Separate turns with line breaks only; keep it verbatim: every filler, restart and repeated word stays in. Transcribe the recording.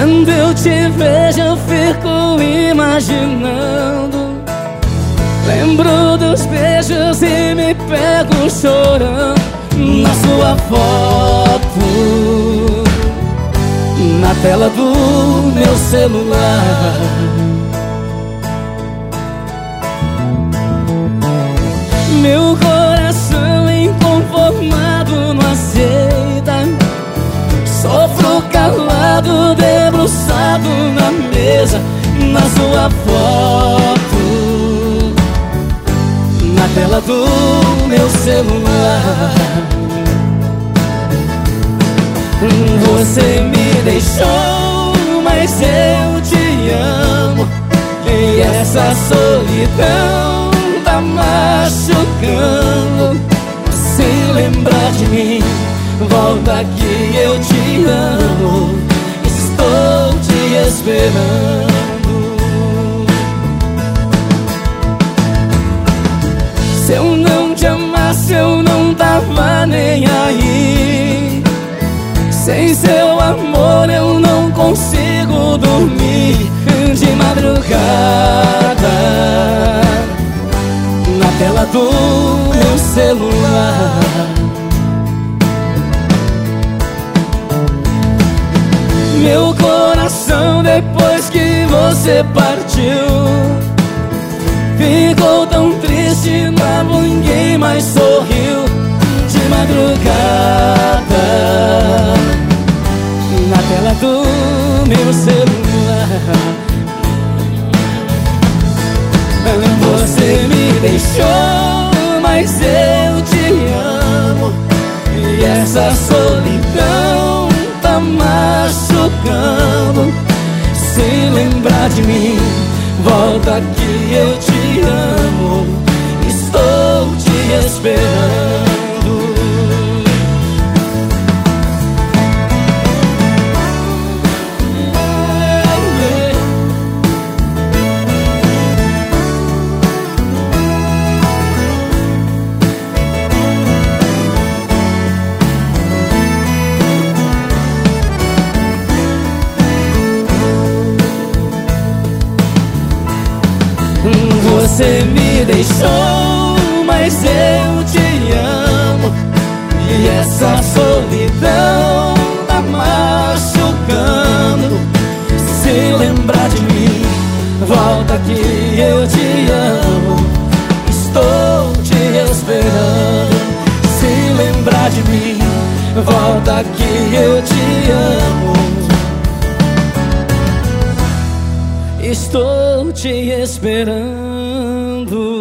Quando eu te vejo eu fico imaginando, lembro dos beijos e me pego chorando na sua foto, na tela do meu celular. Meu coração inconformado não aceita, sofro calado, debruçado na mesa, na sua foto, na tela do meu celular. Você me deixou, mas eu te amo, e essa solidão tá machucando. Se lembrar de mim, volta que eu te amo, estou te esperando. Se eu não te amasse eu não tava nem aí. Sem seu amor eu não consigo dormir de madrugada, na tela do meu celular. Meu coração, depois que você partiu, ficou tão triste, não, ninguém mais sorriu de madrugada, na tela do meu celular. Você me deixou, mas eu te amo, e essa solidão tá machucando. Se lembrar de mim, volta que eu te amo, estou te esperando. Você me deixou, mas eu te amo, e essa solidão tá machucando. Se lembrar de mim, volta que eu te amo, estou te esperando. Se lembrar de mim, volta que eu te amo, estou te esperando.